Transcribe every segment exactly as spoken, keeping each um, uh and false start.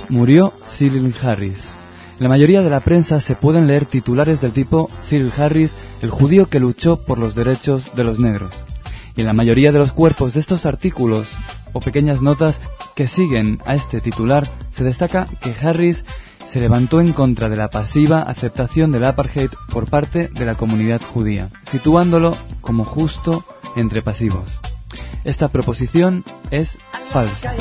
Murió Cyril Harris. En la mayoría de la prensa se pueden leer titulares del tipo Cyril Harris, el judío que luchó por los derechos de los negros. Y en la mayoría de los cuerpos de estos artículos o pequeñas notas que siguen a este titular se destaca que Harris se levantó en contra de la pasiva aceptación del apartheid por parte de la comunidad judía, situándolo como justo entre pasivos. Esta proposición es falsa.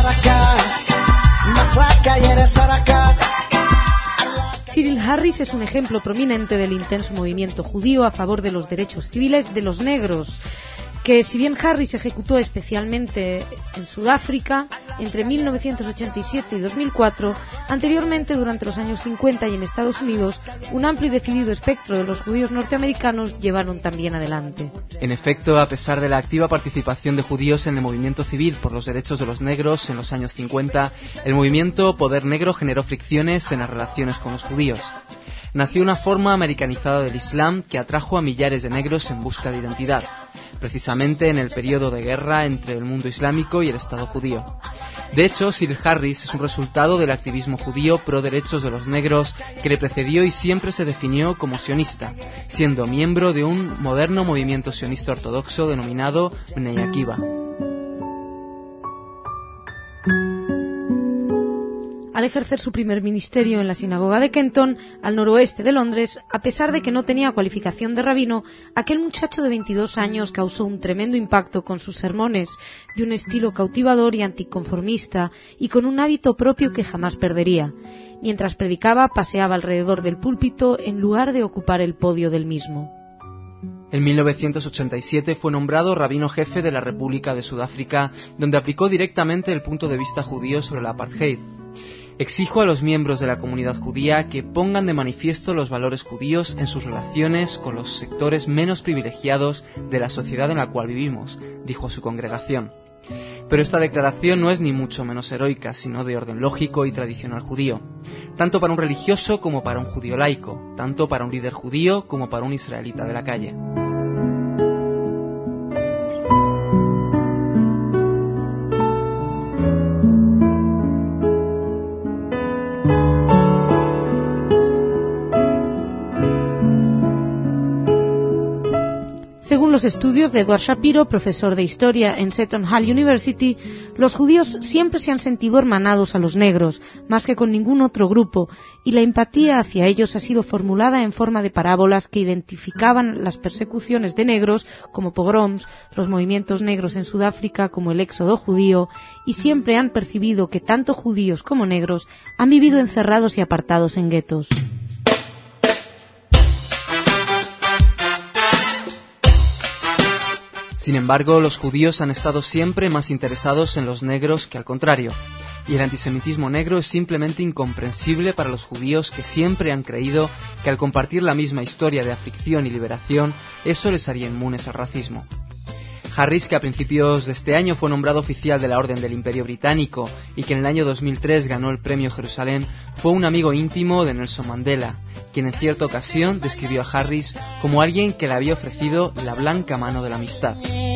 Cyril Harris es un ejemplo prominente del intenso movimiento judío a favor de los derechos civiles de los negros, que si bien Harris ejecutó especialmente en Sudáfrica entre mil novecientos ochenta y siete y dos mil cuatro, anteriormente durante los años cincuenta y en Estados Unidos, un amplio y decidido espectro de los judíos norteamericanos llevaron también adelante. En efecto, a pesar de la activa participación de judíos en el movimiento civil por los derechos de los negros en los años cincuenta, el movimiento Poder Negro generó fricciones en las relaciones con los judíos. Nació una forma americanizada del Islam que atrajo a millares de negros en busca de identidad, precisamente en el periodo de guerra entre el mundo islámico y el Estado judío. De hecho, Cyril Harris es un resultado del activismo judío pro derechos de los negros que le precedió y siempre se definió como sionista, siendo miembro de un moderno movimiento sionista ortodoxo denominado Bnei Akiva. Al ejercer su primer ministerio en la sinagoga de Kenton, al noroeste de Londres, a pesar de que no tenía cualificación de rabino, aquel muchacho de veintidós años causó un tremendo impacto con sus sermones, de un estilo cautivador y anticonformista, y con un hábito propio que jamás perdería. Mientras predicaba, paseaba alrededor del púlpito en lugar de ocupar el podio del mismo. En mil novecientos ochenta y siete fue nombrado rabino jefe de la República de Sudáfrica, donde aplicó directamente el punto de vista judío sobre la apartheid. Exijo a los miembros de la comunidad judía que pongan de manifiesto los valores judíos en sus relaciones con los sectores menos privilegiados de la sociedad en la cual vivimos, dijo a su congregación. Pero esta declaración no es ni mucho menos heroica, sino de orden lógico y tradicional judío, tanto para un religioso como para un judío laico, tanto para un líder judío como para un israelita de la calle. Según los estudios de Edward Shapiro, profesor de historia en Seton Hall University, los judíos siempre se han sentido hermanados a los negros, más que con ningún otro grupo, y la empatía hacia ellos ha sido formulada en forma de parábolas que identificaban las persecuciones de negros, como pogroms, los movimientos negros en Sudáfrica, como el éxodo judío, y siempre han percibido que tanto judíos como negros han vivido encerrados y apartados en guetos. Sin embargo, los judíos han estado siempre más interesados en los negros que al contrario, y el antisemitismo negro es simplemente incomprensible para los judíos que siempre han creído que al compartir la misma historia de aflicción y liberación, eso les haría inmunes al racismo. Harris, que a principios de este año fue nombrado oficial de la Orden del Imperio Británico y que en el año dos mil tres ganó el Premio Jerusalén, fue un amigo íntimo de Nelson Mandela, quien en cierta ocasión describió a Harris como alguien que le había ofrecido la blanca mano de la amistad.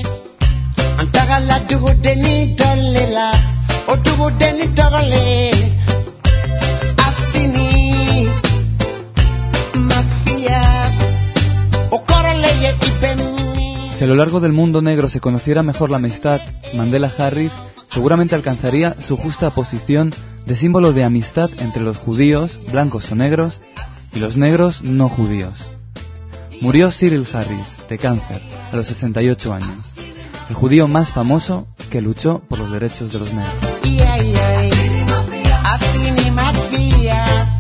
Si a lo largo del mundo negro se conociera mejor la amistad Mandela-Harris, seguramente alcanzaría su justa posición de símbolo de amistad entre los judíos, blancos o negros, y los negros no judíos. Murió Cyril Harris, de cáncer, a los sesenta y ocho años, el judío más famoso que luchó por los derechos de los negros.